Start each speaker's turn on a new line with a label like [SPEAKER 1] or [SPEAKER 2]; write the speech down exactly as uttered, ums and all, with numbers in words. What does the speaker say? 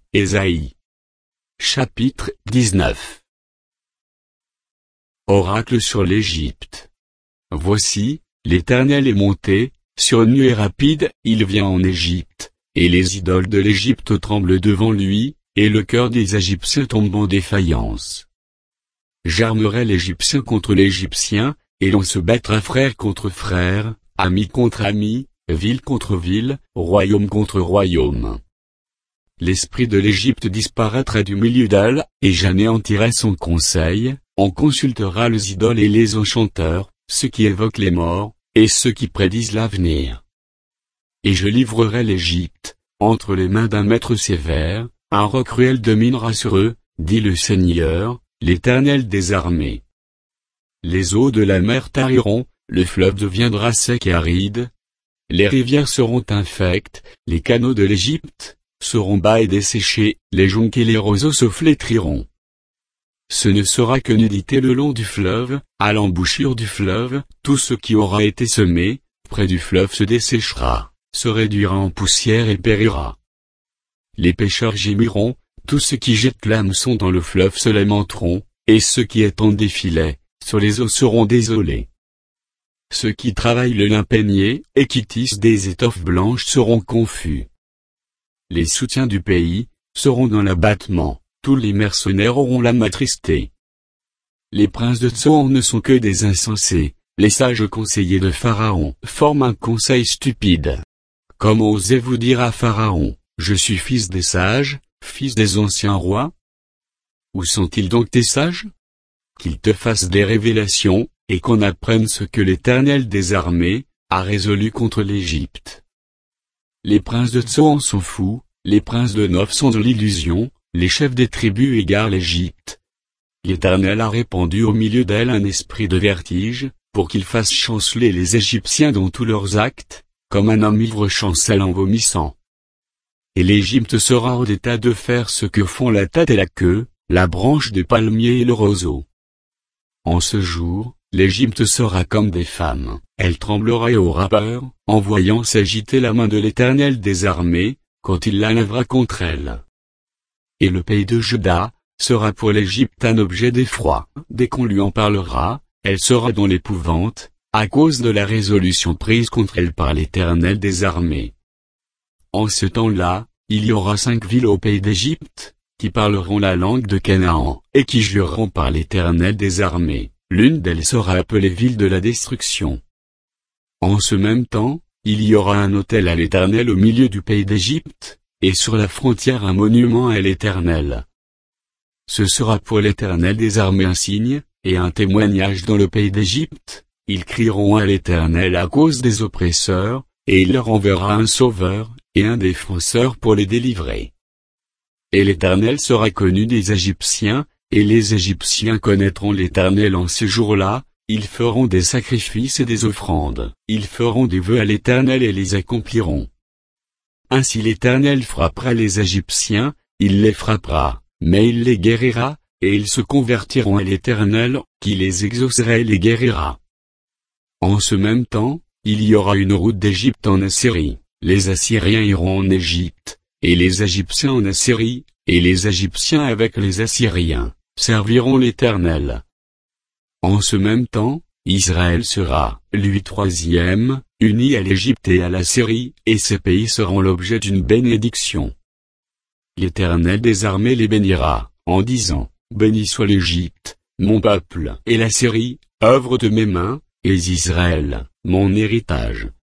[SPEAKER 1] Ésaïe. Chapitre dix-neuf. Oracle sur l'Égypte. Voici, l'Éternel est monté, sur une nuée rapide, il vient en Égypte, et les idoles de l'Égypte tremblent devant lui, et le cœur des Égyptiens tombe en défaillance. J'armerai l'Égyptien contre l'Égyptien, et l'on se battra frère contre frère, ami contre ami, ville contre ville, royaume contre royaume. L'esprit de l'Égypte disparaîtra du milieu d'elle, et j'anéantirai son conseil, on consultera les idoles et les enchanteurs, ceux qui évoquent les morts, et ceux qui prédisent l'avenir. Et je livrerai l'Égypte, entre les mains d'un maître sévère, un roc cruel dominera sur eux, dit le Seigneur, l'Éternel des armées. Les eaux de la mer tariront, le fleuve deviendra sec et aride. Les rivières seront infectes, les canaux de l'Égypte seront bas et desséchés, les joncs et les roseaux se flétriront. Ce ne sera que nudité le long du fleuve, à l'embouchure du fleuve, tout ce qui aura été semé, près du fleuve se desséchera, se réduira en poussière et périra. Les pêcheurs gémiront, tous ceux qui jettent l'hameçon dans le fleuve se lamenteront, et ceux qui étendent des filets, sur les eaux seront désolés. Ceux qui travaillent le lin peigné, et qui tissent des étoffes blanches seront confus. Les soutiens du pays seront dans l'abattement, tous les mercenaires auront l'âme attristée. Les princes de Tsoan ne sont que des insensés, les sages conseillers de Pharaon forment un conseil stupide. Comment osez-vous dire à Pharaon, je suis fils des sages, fils des anciens rois? Où sont-ils donc tes sages? Qu'ils te fassent des révélations, et qu'on apprenne ce que l'Éternel des armées a résolu contre l'Égypte. Les princes de Tsoan sont fous, les princes de Noph sont de l'illusion, les chefs des tribus égarent l'Égypte. L'Éternel a répandu au milieu d'elle un esprit de vertige, pour qu'il fasse chanceler les Égyptiens dans tous leurs actes, comme un homme ivre chancelle en vomissant. Et l'Égypte sera hors d'état de faire ce que font la tête et la queue, la branche de palmier et le roseau. En ce jour, l'Égypte sera comme des femmes, elle tremblera et aura peur, en voyant s'agiter la main de l'Éternel des armées, quand il la lèvera contre elle. Et le pays de Juda sera pour l'Égypte un objet d'effroi, dès qu'on lui en parlera, elle sera dans l'épouvante, à cause de la résolution prise contre elle par l'Éternel des armées. En ce temps-là, il y aura cinq villes au pays d'Égypte, qui parleront la langue de Canaan, et qui jureront par l'Éternel des armées. L'une d'elles sera appelée ville de la destruction. En ce même temps, il y aura un autel à l'Éternel au milieu du pays d'Égypte, et sur la frontière un monument à l'Éternel. Ce sera pour l'Éternel des armées un signe, et un témoignage dans le pays d'Égypte, ils crieront à l'Éternel à cause des oppresseurs, et il leur enverra un sauveur, et un défenseur pour les délivrer. Et l'Éternel sera connu des Égyptiens, et les Égyptiens connaîtront l'Éternel en ce jour-là, ils feront des sacrifices et des offrandes, ils feront des vœux à l'Éternel et les accompliront. Ainsi l'Éternel frappera les Égyptiens, il les frappera, mais il les guérira, et ils se convertiront à l'Éternel, qui les exaucera et les guérira. En ce même temps, il y aura une route d'Égypte en Assyrie, les Assyriens iront en Égypte, et les Égyptiens en Assyrie, et les Égyptiens avec les Assyriens serviront l'Éternel. En ce même temps, Israël sera, lui troisième, uni à l'Égypte et à la Syrie, et ces pays seront l'objet d'une bénédiction. L'Éternel des armées les bénira, en disant, béni soit l'Égypte, mon peuple, et la Syrie, œuvre de mes mains, et Israël, mon héritage.